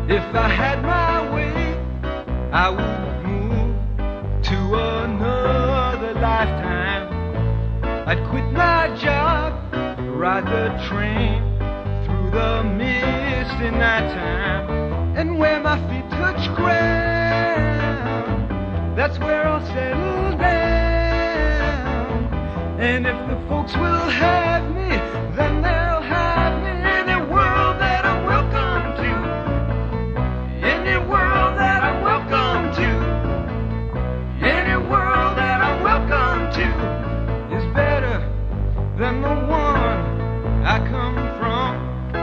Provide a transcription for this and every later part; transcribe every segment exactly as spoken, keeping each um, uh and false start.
If I had my way, I would move to another lifetime. I'd quit my job, ride the train through the misty nighttime, and where my feet touch ground, that's where I'll settle down. And if the folks will have me, then they'll have me. Any world that I'm welcome to, any world that I'm welcome to, any world that I'm welcome to is better than the one I come from.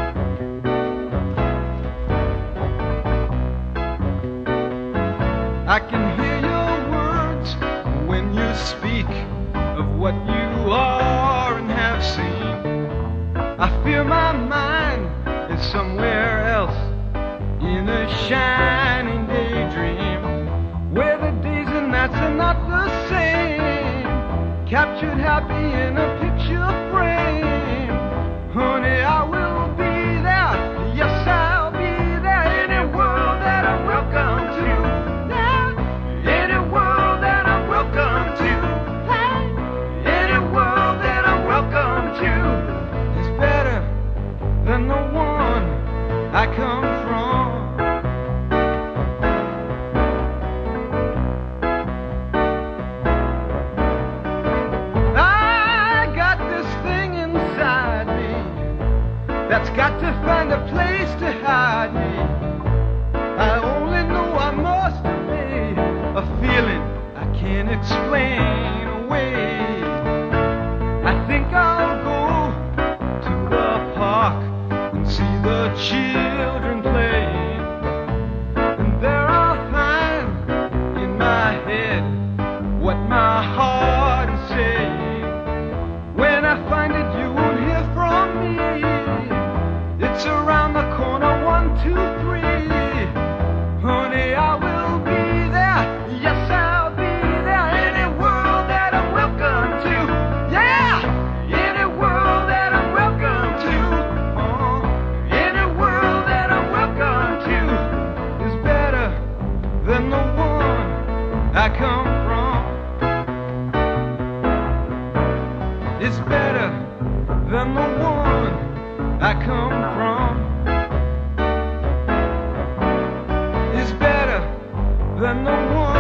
I can hear your words when you speak of what you are and have seen. I fear my mind is somewhere else, in a shining daydream, where the days and nights are not the same, captured happy in a picture frame. Honey, I will be there, yes I'll be there. Any world that I'm welcome to, any world that I'm welcome to, any world that I'm welcome to is better than the one I come from. I got this thing inside me that's got to find a place to hide me. I only know I must obey a feeling I can't explain away. I think I'll go to the park and see the children playing, and there I'll find in my head what my heart is saying. When I find it, you won't hear from me. It's around the corner, one, two, three. Honey, I will be there, yes I'll be there. Any world that I'm welcome to, yeah. Any world that I'm welcome to, uh, any world that I'm welcome to is better than the one I come from. It's better than the one I come from. It's better than the one